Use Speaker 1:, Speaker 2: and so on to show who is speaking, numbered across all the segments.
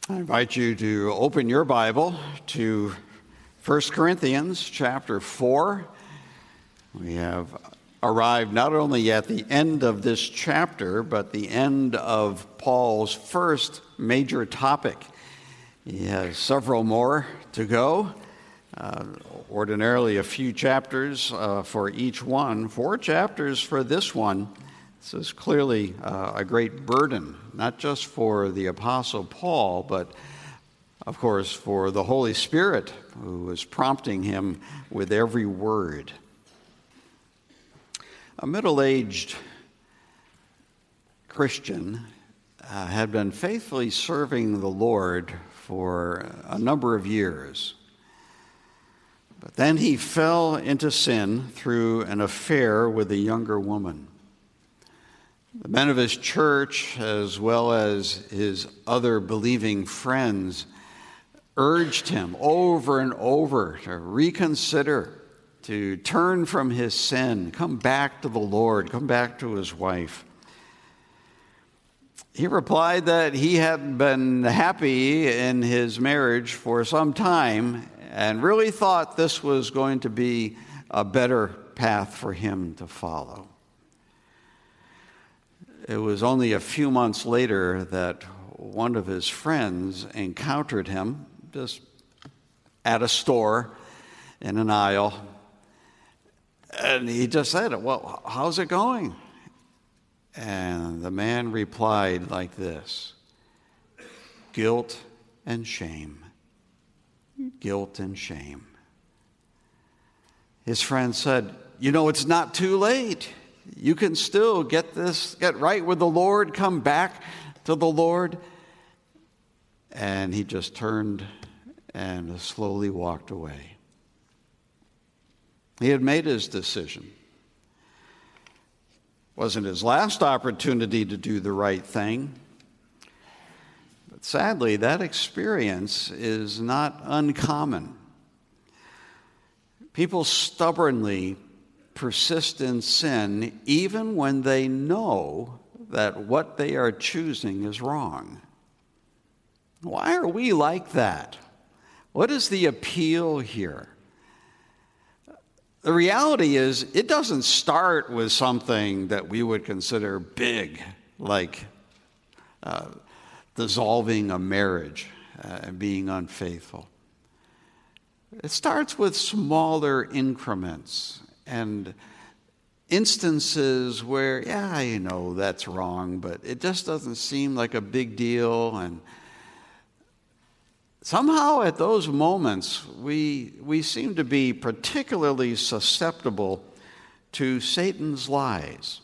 Speaker 1: I invite you to open your Bible to 1 Corinthians chapter 4. We have arrived not only at the end of this chapter, but the end of Paul's first major topic. He has several more to go. Ordinarily a few chapters for each one. 4 chapters for this one. This is clearly a great burden, not just for the Apostle Paul, but of course for the Holy Spirit who is prompting him with every word. A middle-aged Christian had been faithfully serving the Lord for a number of years. But then he fell into sin through an affair with a younger woman. The men of his church, as well as his other believing friends, urged him over and over to reconsider, to turn from his sin, come back to the Lord, come back to his wife. He replied that he hadn't been happy in his marriage for some time and really thought this was going to be a better path for him to follow. It was only a few months later that one of his friends encountered him just at a store in an aisle. And he just said, "Well, how's it going?" And the man replied like this: "Guilt and shame. Guilt and shame." His friend said, "It's not too late. You can still get right with the Lord, come back to the Lord." And he just turned and slowly walked away. He had made his decision. Wasn't his last opportunity to do the right thing. But sadly, that experience is not uncommon. People stubbornly persist in sin even when they know that what they are choosing is wrong. Why are we like that? What is the appeal here? The reality is, it doesn't start with something that we would consider big, like dissolving a marriage and being unfaithful. It starts with smaller increments and instances where, that's wrong, but it just doesn't seem like a big deal. And somehow at those moments, we seem to be particularly susceptible to Satan's lies.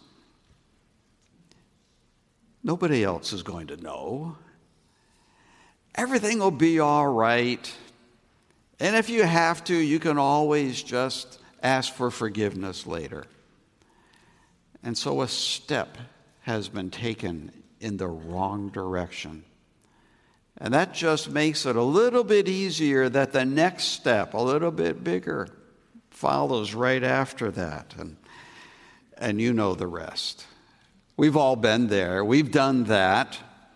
Speaker 1: Nobody else is going to know. Everything will be all right. And if you have to, you can always just ask for forgiveness later. And so a step has been taken in the wrong direction. And that just makes it a little bit easier that the next step, a little bit bigger, follows right after that. And you know the rest. We've all been there. We've done that.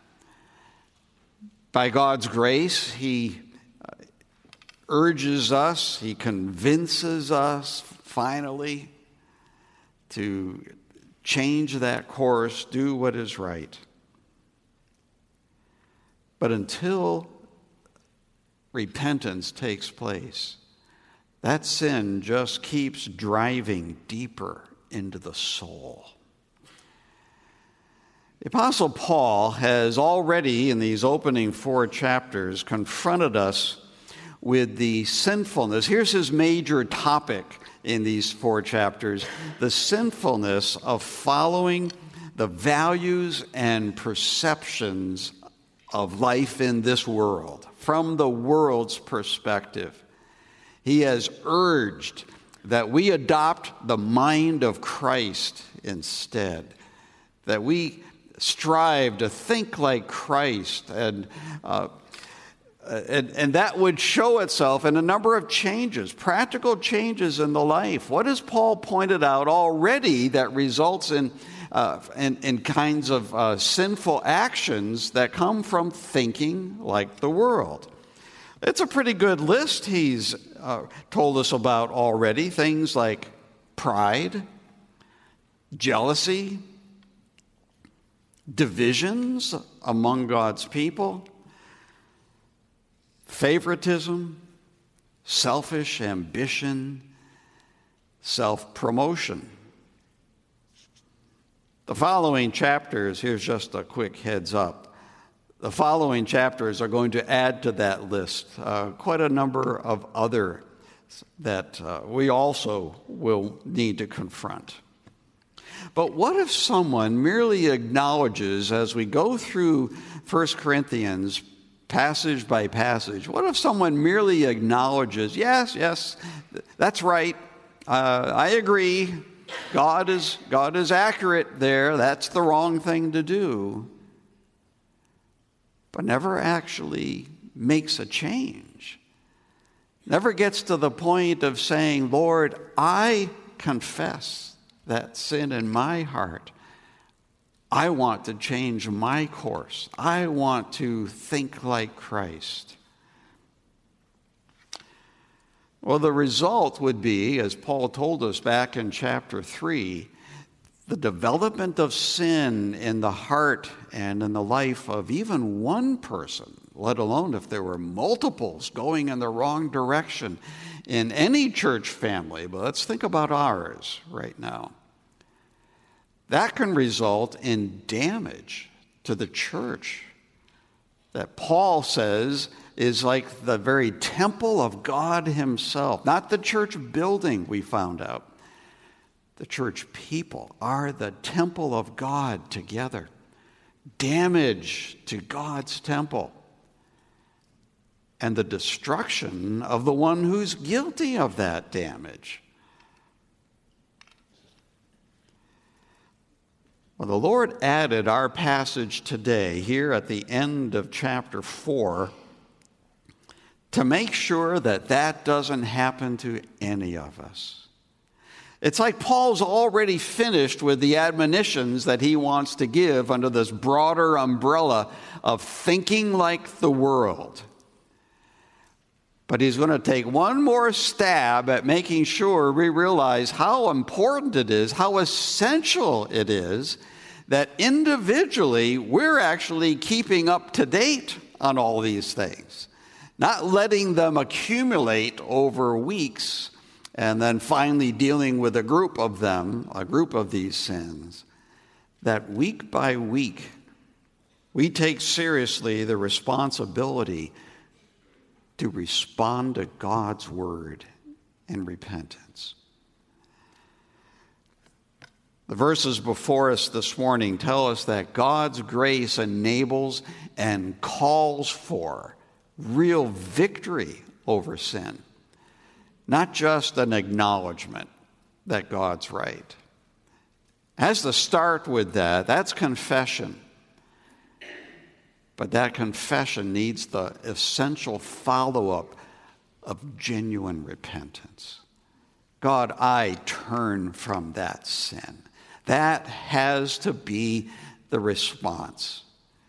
Speaker 1: By God's grace, He urges us, He convinces us finally to change that course, do what is right. But until repentance takes place, that sin just keeps driving deeper into the soul. The Apostle Paul has already, in these opening 4 chapters, confronted us with the sinfulness. Here's his major topic in these 4 chapters: the sinfulness of following the values and perceptions of life in this world, from the world's perspective. He has urged that we adopt the mind of Christ instead, that we strive to think like Christ, and that would show itself in a number of changes, practical changes in the life. What has Paul pointed out already that results in and kinds of sinful actions that come from thinking like the world. It's a pretty good list he's told us about already. Things like pride, jealousy, divisions among God's people, favoritism, selfish ambition, self-promotion. The following chapters, here's just a quick heads up. The following chapters are going to add to that list quite a number of other that we also will need to confront. But what if someone merely acknowledges, as we go through 1 Corinthians passage by passage, what if someone merely acknowledges, yes, that's right, I agree, God is accurate there, that's the wrong thing to do, but never actually makes a change, never gets to the point of saying, Lord, I confess that sin in my heart. I want to change my course. I want to think like Christ. Well, the result would be, as Paul told us back in chapter 3, the development of sin in the heart and in the life of even one person, let alone if there were multiples going in the wrong direction in any church family. But let's think about ours right now. That can result in damage to the church that Paul says is like the very temple of God himself. Not the church building, we found out. The church people are the temple of God together. Damage to God's temple. And the destruction of the one who's guilty of that damage. Well, the Lord added our passage today here at the end of chapter 4 to make sure that that doesn't happen to any of us. It's like Paul's already finished with the admonitions that he wants to give under this broader umbrella of thinking like the world. But he's going to take one more stab at making sure we realize how important it is, how essential it is, that individually we're actually keeping up to date on all these things, not letting them accumulate over weeks and then finally dealing with a group of them, a group of these sins, that week by week we take seriously the responsibility to respond to God's word in repentance. The verses before us this morning tell us that God's grace enables and calls for real victory over sin, not just an acknowledgement that God's right. Has to start with that. That's confession. But that confession needs the essential follow-up of genuine repentance. God, I turn from that sin. That has to be the response.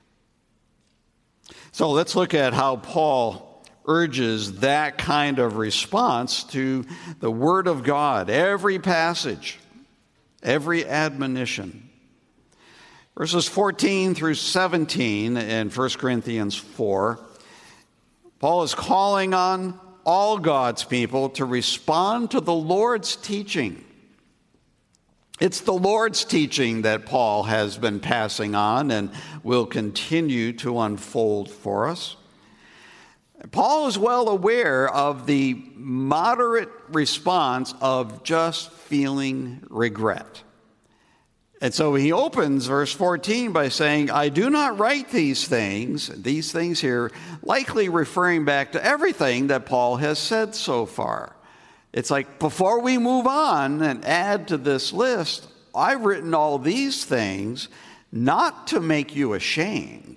Speaker 1: So let's look at how Paul urges that kind of response to the Word of God. Every passage, every admonition. Verses 14 through 17 in 1 Corinthians 4, Paul is calling on all God's people to respond to the Lord's teaching. It's the Lord's teaching that Paul has been passing on and will continue to unfold for us. Paul is well aware of the moderate response of just feeling regret. And so he opens verse 14 by saying, I do not write these things here, likely referring back to everything that Paul has said so far. It's like, before we move on and add to this list, I've written all these things not to make you ashamed,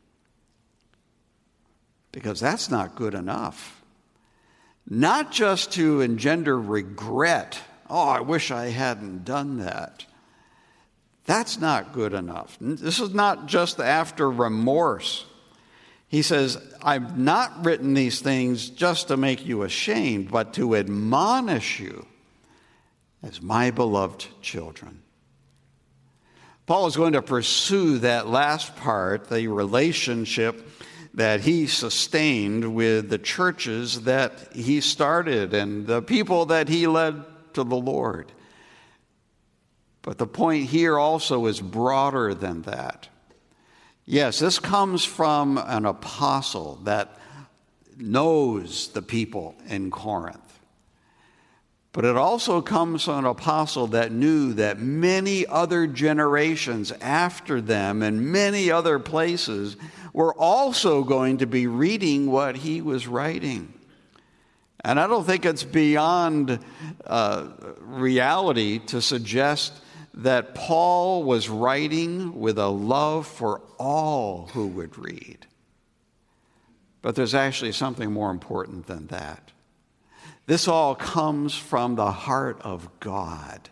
Speaker 1: because that's not good enough. Not just to engender regret, oh, I wish I hadn't done that. That's not good enough. This is not just after remorse. He says, I've not written these things just to make you ashamed, but to admonish you as my beloved children. Paul is going to pursue that last part, the relationship that he sustained with the churches that he started and the people that he led to the Lord. But the point here also is broader than that. Yes, this comes from an apostle that knows the people in Corinth. But it also comes from an apostle that knew that many other generations after them and many other places were also going to be reading what he was writing. And I don't think it's beyond reality to suggest that Paul was writing with a love for all who would read. But there's actually something more important than that. This all comes from the heart of God.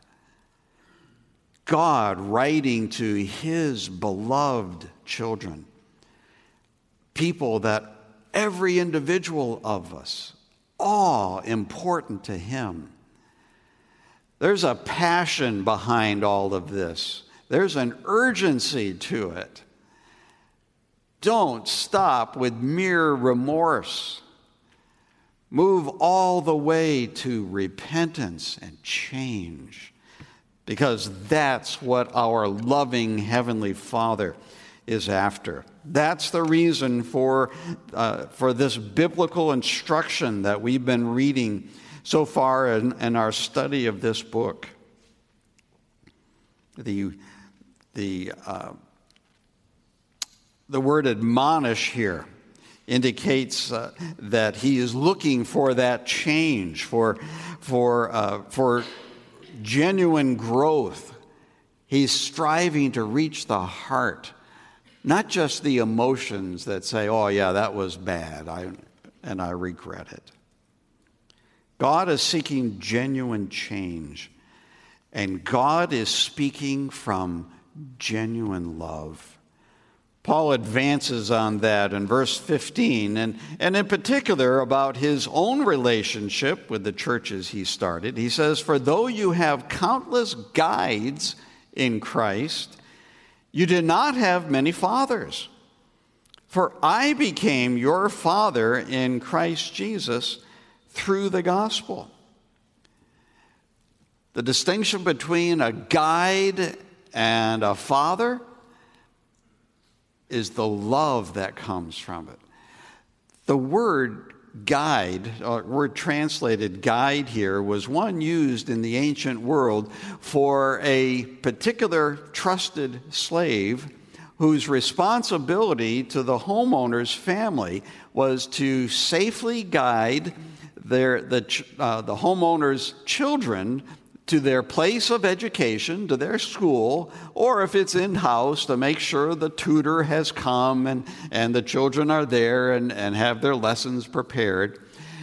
Speaker 1: God writing to his beloved children. People that every individual of us, all important to him. There's a passion behind all of this. There's an urgency to it. Don't stop with mere remorse. Move all the way to repentance and change, because that's what our loving Heavenly Father is after. That's the reason for this biblical instruction that we've been reading so far in our study of this book. The word admonish here indicates that he is looking for that change, for genuine growth. He's striving to reach the heart, not just the emotions that say, oh yeah, that was bad, and I regret it. God is seeking genuine change, and God is speaking from genuine love. Paul advances on that in verse 15, and in particular about his own relationship with the churches he started. He says, "For though you have countless guides in Christ, you did not have many fathers. For I became your father in Christ Jesus through the gospel." The distinction between a guide and a father is the love that comes from it. The word guide, or word translated guide here, was one used in the ancient world for a particular trusted slave whose responsibility to the homeowner's family was to safely guide the homeowner's children to their place of education, to their school, or if it's in-house, to make sure the tutor has come and the children are there and have their lessons prepared.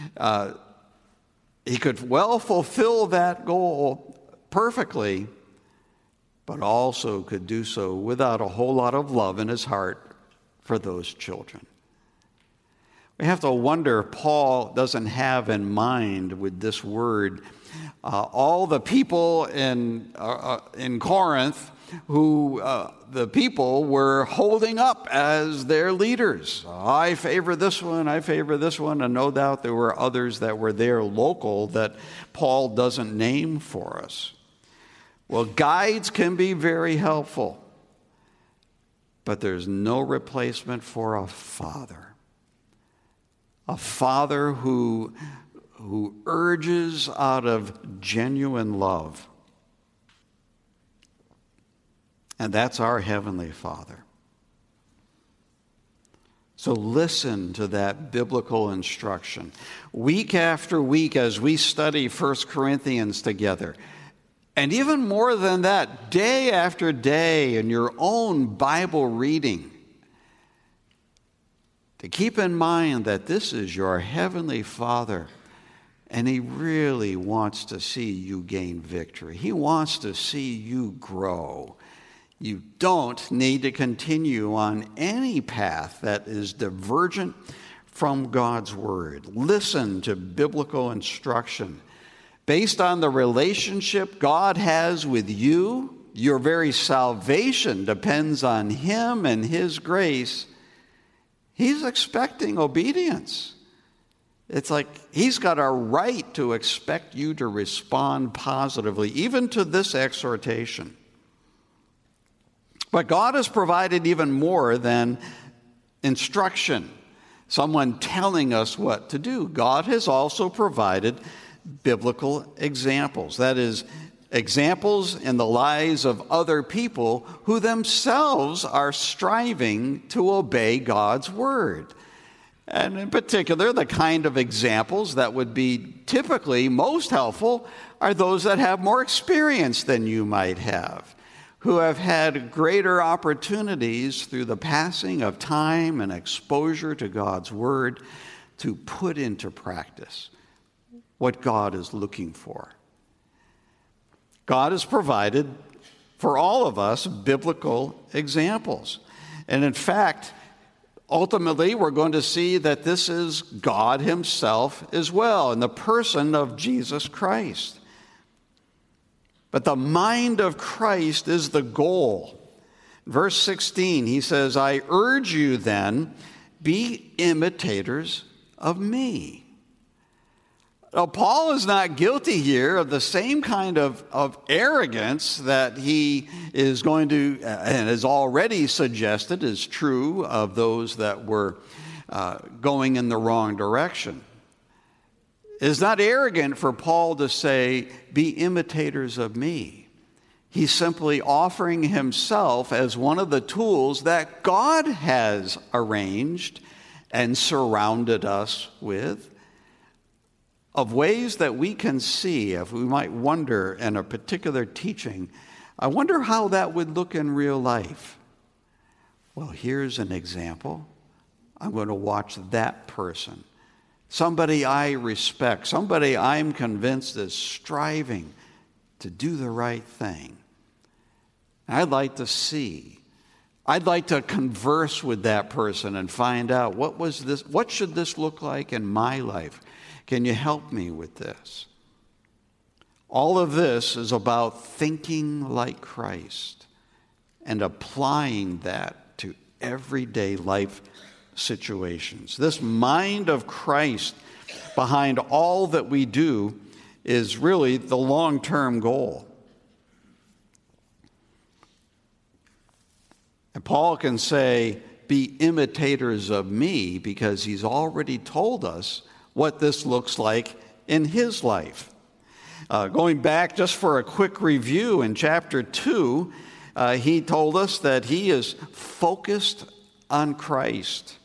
Speaker 1: He could well fulfill that goal perfectly, but also could do so without a whole lot of love in his heart for those children. We have to wonder if Paul doesn't have in mind with this word all the people in Corinth who the people were holding up as their leaders. I favor this one, I favor this one, and no doubt there were others that were there local that Paul doesn't name for us. Well, guides can be very helpful, but there's no replacement for a father. A father who urges out of genuine love. And that's our Heavenly Father. So listen to that biblical instruction. Week after week as we study 1 Corinthians together, and even more than that, day after day in your own Bible reading, to keep in mind that this is your Heavenly Father, and He really wants to see you gain victory. He wants to see you grow. You don't need to continue on any path that is divergent from God's Word. Listen to biblical instruction. Based on the relationship God has with you, your very salvation depends on Him and His grace. He's expecting obedience. It's like He's got a right to expect you to respond positively, even to this exhortation. But God has provided even more than instruction, someone telling us what to do. God has also provided biblical examples. That is, examples in the lives of other people who themselves are striving to obey God's word. And in particular, the kind of examples that would be typically most helpful are those that have more experience than you might have, who have had greater opportunities through the passing of time and exposure to God's word to put into practice what God is looking for. God has provided for all of us biblical examples. And in fact, ultimately, we're going to see that this is God Himself as well, in the person of Jesus Christ. But the mind of Christ is the goal. Verse 16, he says, I urge you then, be imitators of me. Now, Paul is not guilty here of the same kind of arrogance that he is going to, and has already suggested is true of those that were going in the wrong direction. It's not arrogant for Paul to say, be imitators of me. He's simply offering himself as one of the tools that God has arranged and surrounded us with, of ways that we can see. If we might wonder in a particular teaching, I wonder how that would look in real life. Well, here's an example. I'm going to watch that person, somebody I respect, somebody I'm convinced is striving to do the right thing. I'd like to see. I'd like to converse with that person and find out what should this look like in my life? Can you help me with this? All of this is about thinking like Christ and applying that to everyday life situations. This mind of Christ behind all that we do is really the long-term goal. And Paul can say, be imitators of me, because he's already told us what this looks like in his life. Going back just for a quick review, in chapter 2, he told us that he is focused on Christ,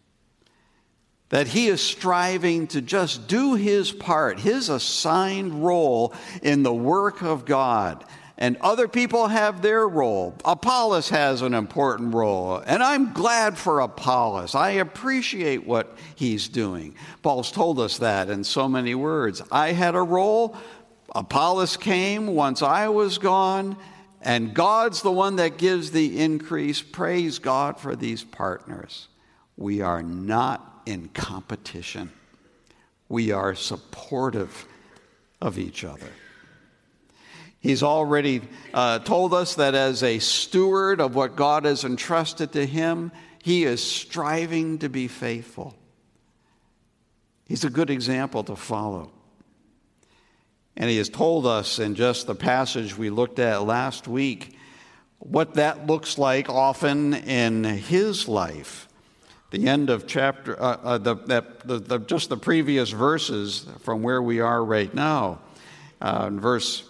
Speaker 1: that he is striving to just do his part, his assigned role in the work of God. And other people have their role. Apollos has an important role, and I'm glad for Apollos. I appreciate what he's doing. Paul's told us that in so many words. I had a role. Apollos came once I was gone, and God's the one that gives the increase. Praise God for these partners. We are not in competition. We are supportive of each other. He's already told us that as a steward of what God has entrusted to him, he is striving to be faithful. He's a good example to follow. And he has told us in just the passage we looked at last week what that looks like often in his life. The end of chapter, just the previous verses from where we are right now. In verse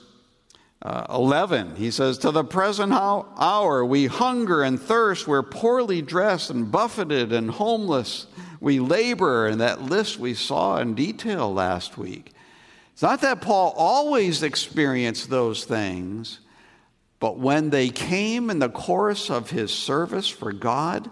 Speaker 1: 11, he says, to the present hour we hunger and thirst, we're poorly dressed and buffeted and homeless, we labor, and that list we saw in detail last week. It's not that Paul always experienced those things, but when they came in the course of his service for God,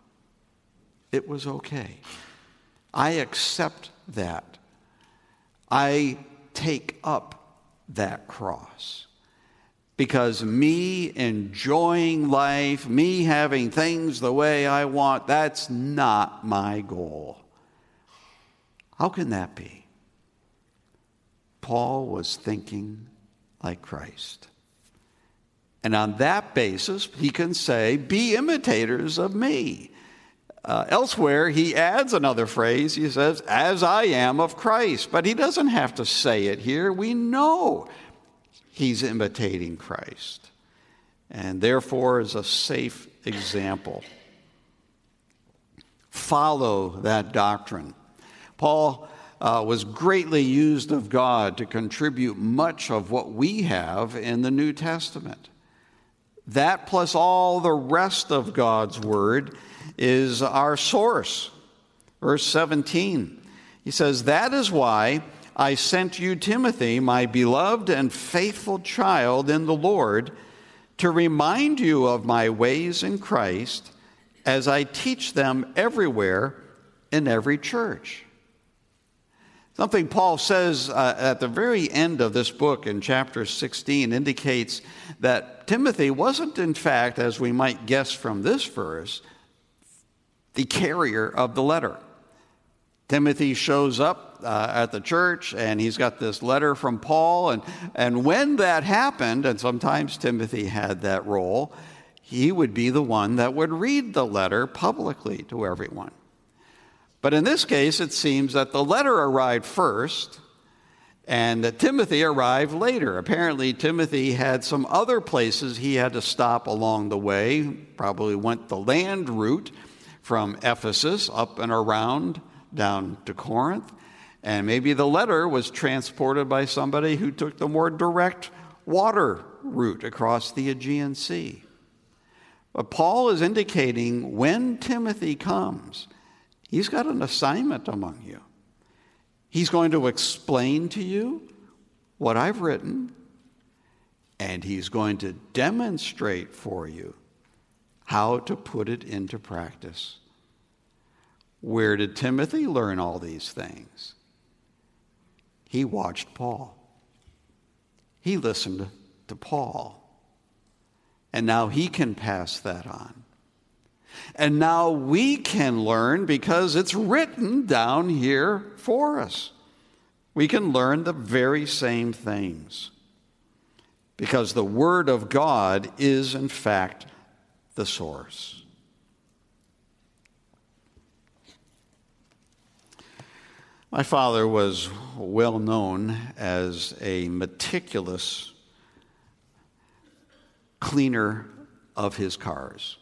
Speaker 1: it was okay. I accept that. I take up that cross. because me enjoying life, me having things the way I want, that's not my goal. How can that be? Paul was thinking like Christ. And on that basis, he can say, be imitators of me. Elsewhere, he adds another phrase. He says, as I am of Christ. But he doesn't have to say it here. We know he's imitating Christ, and therefore is a safe example. Follow that doctrine. Paul was greatly used of God to contribute much of what we have in the New Testament. That plus all the rest of God's word is our source. Verse 17, he says, that is why I sent you Timothy, my beloved and faithful child in the Lord, to remind you of my ways in Christ as I teach them everywhere in every church. Something Paul says at the very end of this book in chapter 16 indicates that Timothy wasn't, in fact, as we might guess from this verse, the carrier of the letter. Timothy shows up at the church, and he's got this letter from Paul, and when that happened, and sometimes Timothy had that role, he would be the one that would read the letter publicly to everyone. But in this case, it seems that the letter arrived first and that Timothy arrived later. Apparently, Timothy had some other places he had to stop along the way, probably went the land route from Ephesus up and around down to Corinth. And maybe the letter was transported by somebody who took the more direct water route across the Aegean Sea. But Paul is indicating when Timothy comes, he's got an assignment among you. He's going to explain to you what I've written, and he's going to demonstrate for you how to put it into practice. Where did Timothy learn all these things? He watched Paul. He listened to Paul. And now he can pass that on. And now we can learn because it's written down here for us. We can learn the very same things because the Word of God is, in fact, the source. My father was well known as a meticulous cleaner of his cars.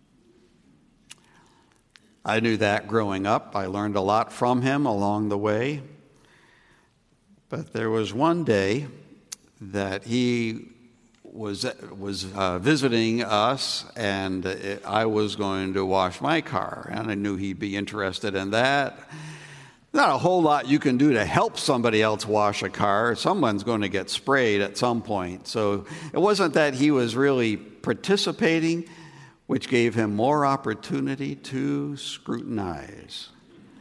Speaker 1: I knew that growing up. I learned a lot from him along the way. But there was one day that he was visiting us, and I was going to wash my car, and I knew he'd be interested in that. Not a whole lot you can do to help somebody else wash a car. Someone's going to get sprayed at some point. So it wasn't that he was really participating, which gave him more opportunity to scrutinize.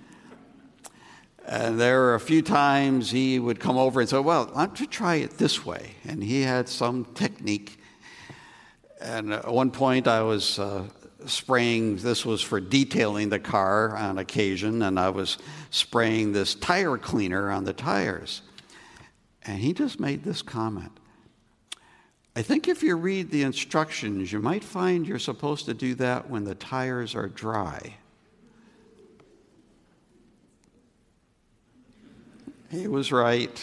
Speaker 1: And there were a few times he would come over and say, well, why don't you try it this way? And he had some technique. And at one point I was spraying, this was for detailing the car on occasion, and I was spraying this tire cleaner on the tires. And he just made this comment. I think if you read the instructions, you might find you're supposed to do that when the tires are dry. He was right.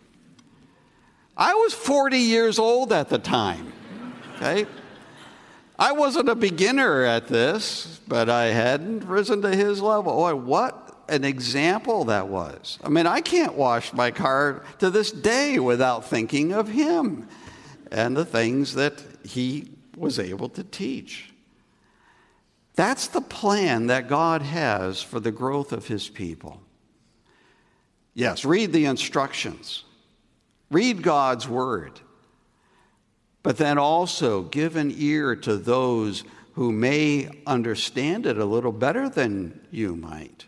Speaker 1: I was 40 years old at the time, okay? I wasn't a beginner at this, but I hadn't risen to his level. Oh, what an example that was. I mean, I can't wash my car to this day without thinking of him and the things that he was able to teach. That's the plan that God has for the growth of his people. Yes, read the instructions. Read God's word. But then also give an ear to those who may understand it a little better than you might.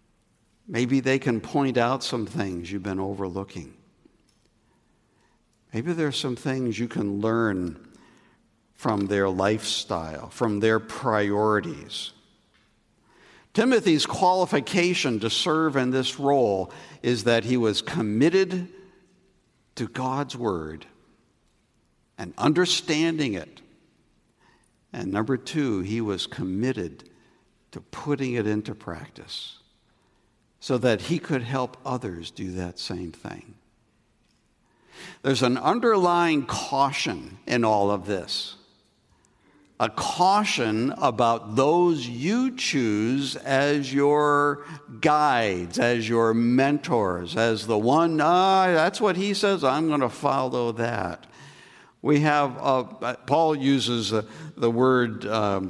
Speaker 1: Maybe they can point out some things you've been overlooking. Maybe there's some things you can learn from their lifestyle, from their priorities. Timothy's qualification to serve in this role is that he was committed to God's word and understanding it. And number two, he was committed to putting it into practice so that he could help others do that same thing. There's an underlying caution in all of this. A caution about those you choose as your guides, as your mentors, as the one, that's what he says, I'm going to follow that. We have, Paul uses the word,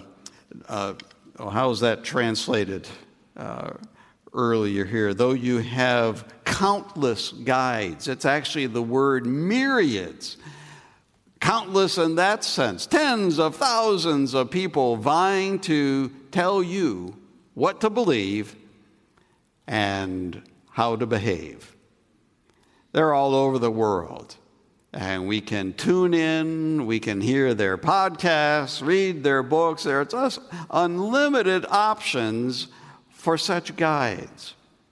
Speaker 1: how is that translated earlier here? Though you have countless guides, it's actually the word myriads. Countless in that sense, tens of thousands of people vying to tell you what to believe and how to behave. They're all over the world. And we can tune in, we can hear their podcasts, read their books. There's just unlimited options for such guides.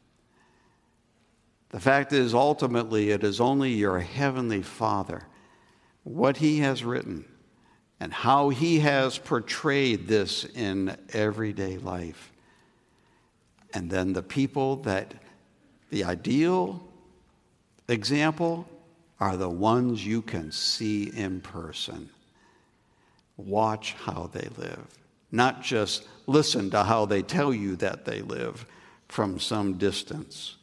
Speaker 1: The fact is, ultimately, it is only your Heavenly Father, what He has written, and how He has portrayed this in everyday life. And then the people that, the ideal example, are the ones you can see in person. Watch how they live. Not just listen to how they tell you that they live from some distance.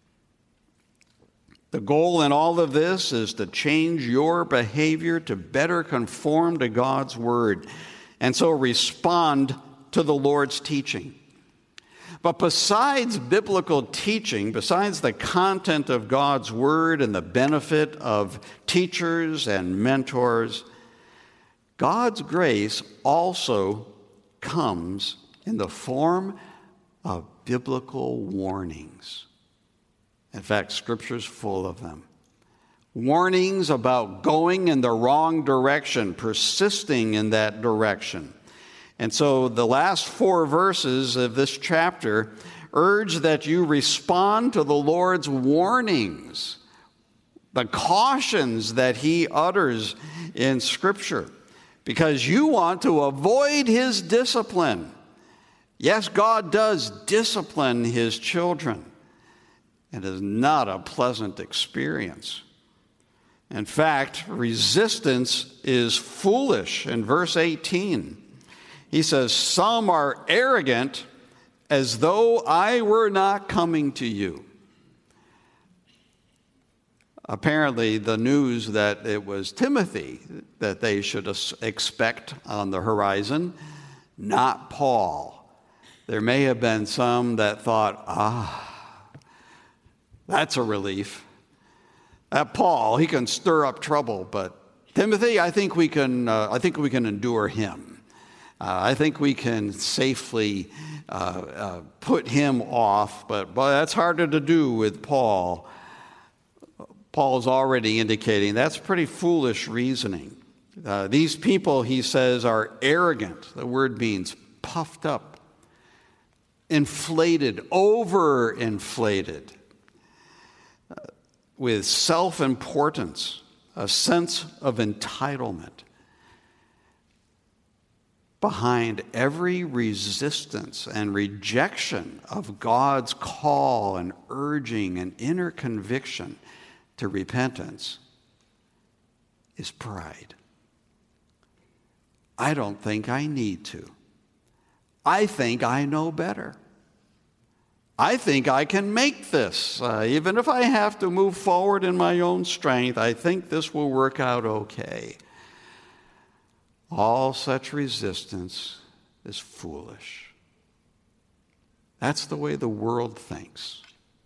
Speaker 1: The goal in all of this is to change your behavior to better conform to God's word, and so respond to the Lord's teaching. But besides biblical teaching, besides the content of God's word and the benefit of teachers and mentors, God's grace also comes in the form of biblical warnings. In fact, Scripture's full of them. Warnings about going in the wrong direction, persisting in that direction. And so the last 4 verses of this chapter urge that you respond to the Lord's warnings, the cautions that He utters in Scripture, because you want to avoid His discipline. Yes, God does discipline His children. It is not a pleasant experience. In fact, resistance is foolish. In verse 18, he says, "Some are arrogant, as though I were not coming to you." Apparently, the news that it was Timothy that they should expect on the horizon, not Paul. There may have been some that thought, that's a relief. That Paul, he can stir up trouble, but Timothy, I think we can endure him. I think we can safely put him off, but that's harder to do with Paul. Paul's already indicating that's pretty foolish reasoning. These people, he says, are arrogant. The word means puffed up, inflated, overinflated, with self-importance, a sense of entitlement. Behind every resistance and rejection of God's call and urging and inner conviction to repentance is pride. I don't think I need to. I think I know better. I think I can make this. Even if I have to move forward in my own strength, I think this will work out okay. All such resistance is foolish. That's the way the world thinks.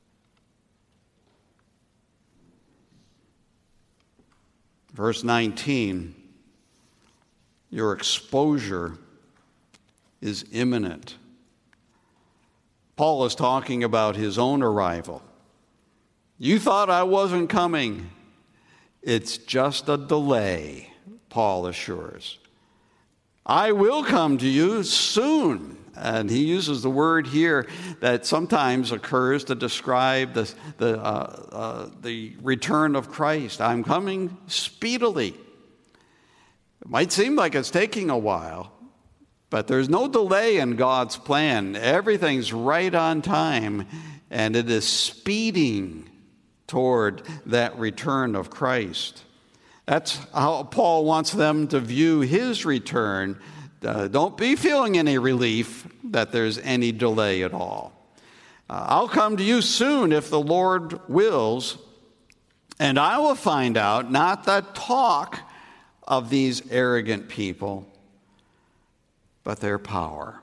Speaker 1: Verse 19, your exposure is imminent. Paul is talking about his own arrival. You thought I wasn't coming. It's just a delay, Paul assures. I will come to you soon. And he uses the word here that sometimes occurs to describe the return of Christ. I'm coming speedily. It might seem like it's taking a while, but there's no delay in God's plan. Everything's right on time, and it is speeding toward that return of Christ. That's how Paul wants them to view his return. Don't be feeling any relief that there's any delay at all. I'll come to you soon if the Lord wills, and I will find out not the talk of these arrogant people, but their power.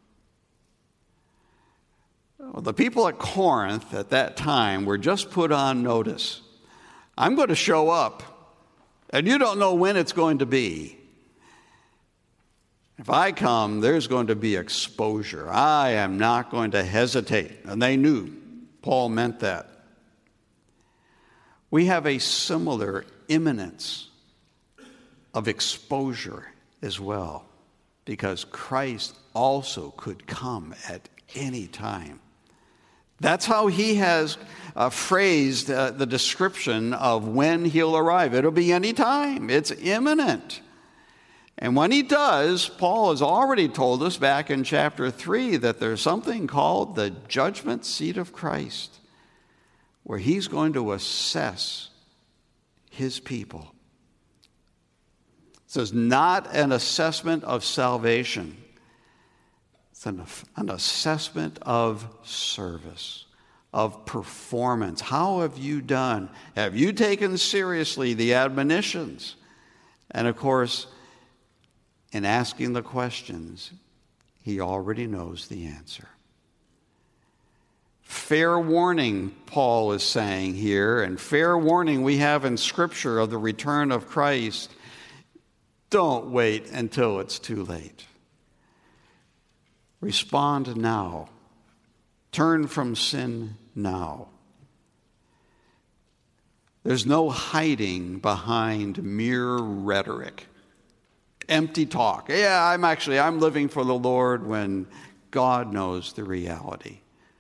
Speaker 1: Well, the people at Corinth at that time were just put on notice. I'm going to show up, and you don't know when it's going to be. If I come, there's going to be exposure. I am not going to hesitate. And they knew Paul meant that. We have a similar imminence of exposure as well, because Christ also could come at any time. That's how he has phrased the description of when he'll arrive. It'll be any time. It's imminent. And when he does, Paul has already told us back in chapter 3 that there's something called the judgment seat of Christ, where he's going to assess his people. It says not an assessment of salvation. It's an assessment of service, of performance. How have you done? Have you taken seriously the admonitions? And of course, in asking the questions, he already knows the answer. Fair warning, Paul is saying here, and fair warning we have in Scripture of the return of Christ. Don't wait until it's too late. Respond now. Turn from sin now. There's no hiding behind mere rhetoric. Empty talk. Yeah, I'm living for the Lord, when God knows the reality.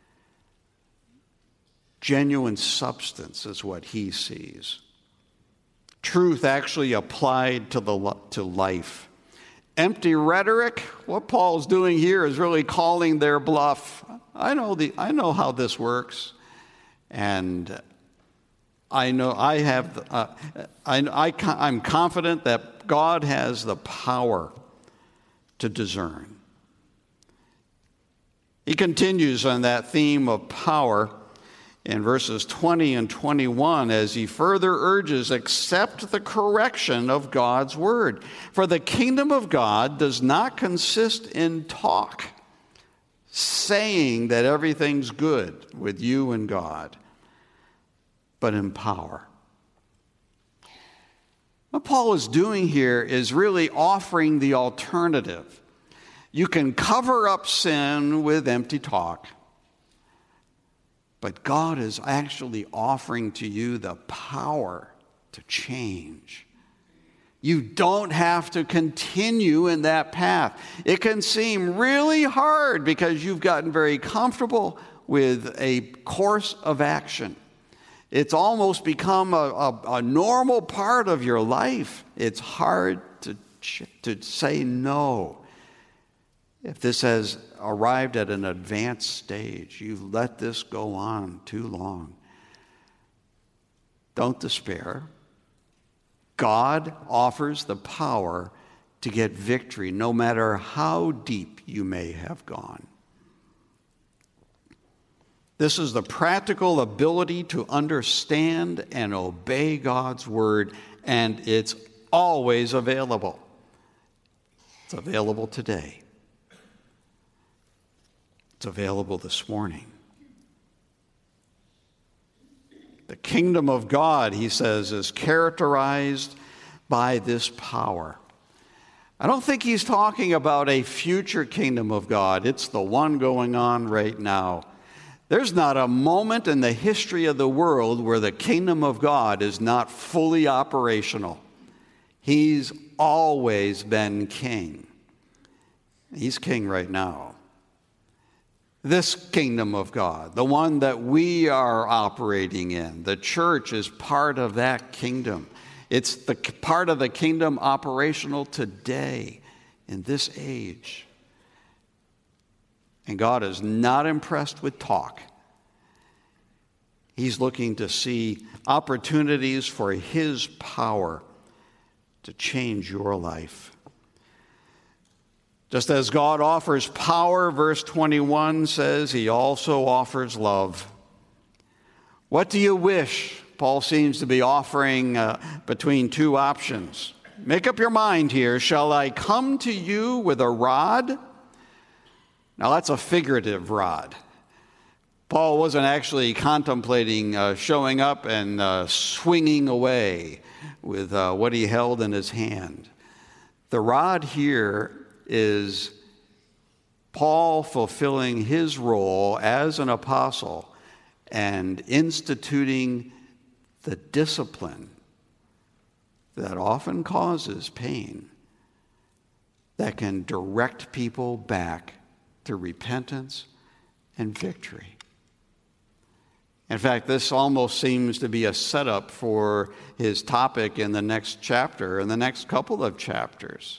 Speaker 1: Genuine substance is what he sees. Truth actually applied to life. Empty rhetoric, what Paul's doing here is really calling their bluff. I know how this works, and I'm confident that God has the power to discern. He continues on that theme of power in verses 20 and 21 as he further urges, accept the correction of God's word. For the kingdom of God does not consist in talk, saying that everything's good with you and God, but in power. What Paul is doing here is really offering the alternative. You can cover up sin with empty talk, but God is actually offering to you the power to change. You don't have to continue in that path. It can seem really hard because you've gotten very comfortable with a course of action. It's almost become a normal part of your life. It's hard to say no. If this has arrived at an advanced stage, you've let this go on too long. Don't despair. God offers the power to get victory, no matter how deep you may have gone. This is the practical ability to understand and obey God's word, and it's always available. It's available today. It's available this morning. The kingdom of God, he says, is characterized by this power. I don't think he's talking about a future kingdom of God. It's the one going on right now. There's not a moment in the history of the world where the kingdom of God is not fully operational. He's always been king. He's king right now. This kingdom of God, the one that we are operating in, the church is part of that kingdom. It's the part of the kingdom operational today in this age. And God is not impressed with talk. He's looking to see opportunities for His power to change your life. Just as God offers power, verse 21 says, He also offers love. What do you wish? Paul seems to be offering between two options. Make up your mind here. Shall I come to you with a rod? Now, that's a figurative rod. Paul wasn't actually contemplating showing up and swinging away with what he held in his hand. The rod here is Paul fulfilling his role as an apostle and instituting the discipline that often causes pain that can direct people back to repentance and victory. In fact, this almost seems to be a setup for his topic in the next chapter, in the next couple of chapters.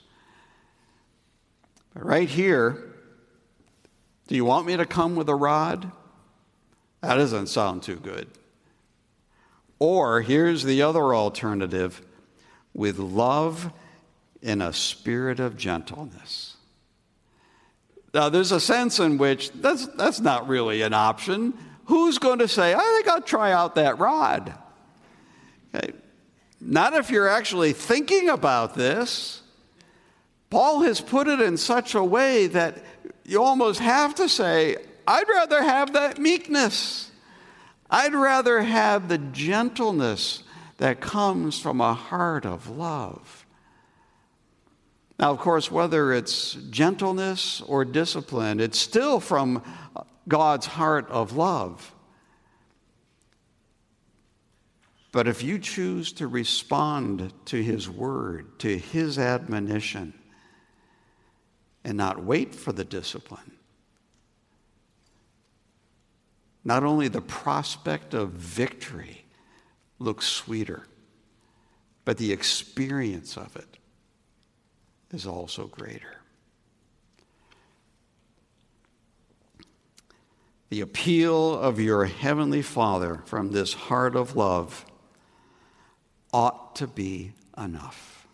Speaker 1: But right here, do you want me to come with a rod? That doesn't sound too good. Or here's the other alternative, with love in a spirit of gentleness. Now, there's a sense in which that's not really an option. Who's going to say, I think I'll try out that rod? Okay. Not if you're actually thinking about this. Paul has put it in such a way that you almost have to say, I'd rather have that meekness. I'd rather have the gentleness that comes from a heart of love. Now, of course, whether it's gentleness or discipline, it's still from God's heart of love. But if you choose to respond to His word, to His admonition, and not wait for the discipline, not only the prospect of victory looks sweeter, but the experience of it is also greater. The appeal of your Heavenly Father from this heart of love ought to be enough.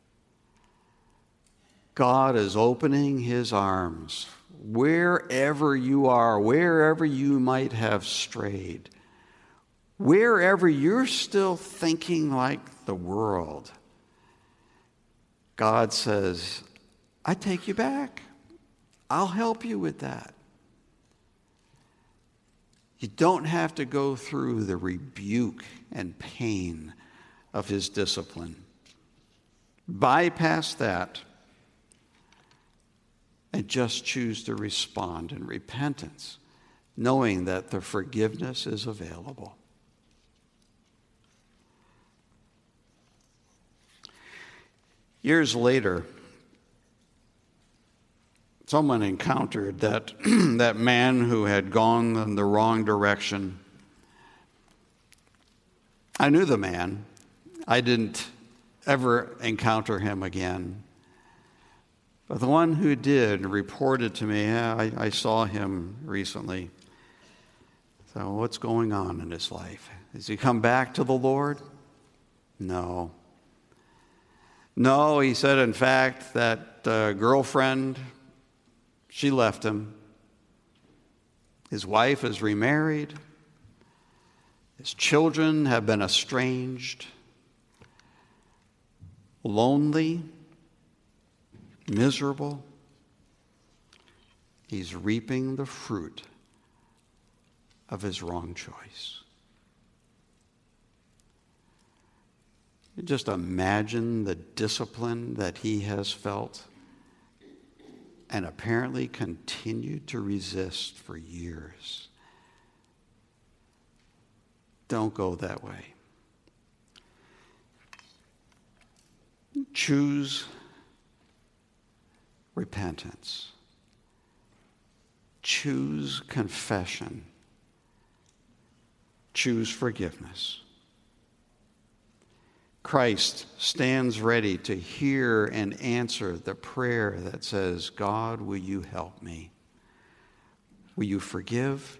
Speaker 1: God is opening His arms wherever you are, wherever you might have strayed, wherever you're still thinking like the world. God says, I take you back. I'll help you with that. You don't have to go through the rebuke and pain of His discipline. Bypass that and just choose to respond in repentance, knowing that the forgiveness is available. Years later, someone encountered that that man who had gone in the wrong direction. I knew the man. I didn't ever encounter him again. But the one who did reported to me, I saw him recently. So what's going on in his life? Has he come back to the Lord? No. No, he said, in fact, that girlfriend, she left him. His wife is remarried. His children have been estranged. Lonely. Miserable. He's reaping the fruit of his wrong choice. Just imagine the discipline that he has felt and apparently continued to resist for years. don't go that way. Choose repentance. Choose confession. Choose forgiveness. Christ stands ready to hear and answer the prayer that says, God, will you help me? Will you forgive?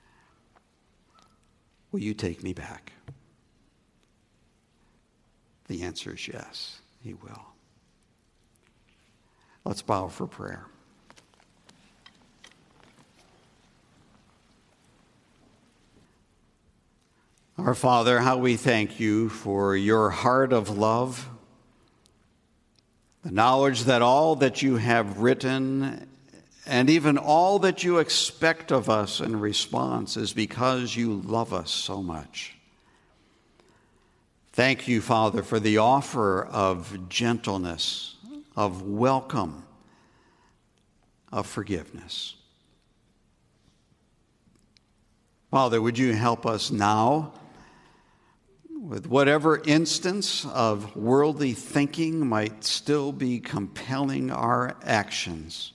Speaker 1: Will you take me back? The answer is yes, he will. Let's bow for prayer. Our Father, how we thank you for your heart of love, the knowledge that all that you have written and even all that you expect of us in response is because you love us so much. Thank you, Father, for the offer of gentleness, of welcome, of forgiveness. Father, would you help us now with whatever instance of worldly thinking might still be compelling our actions.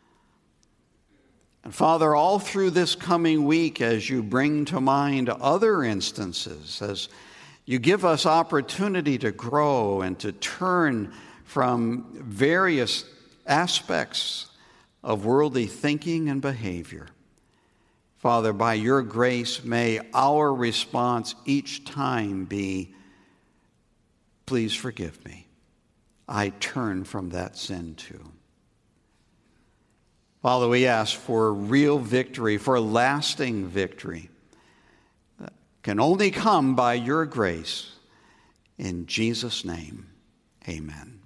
Speaker 1: And Father, all through this coming week, as you bring to mind other instances, as you give us opportunity to grow and to turn from various aspects of worldly thinking and behavior, Father, by your grace, may our response each time be, please forgive me. I turn from that sin too. Father, we ask for real victory, for lasting victory that can only come by your grace. In Jesus' name, amen.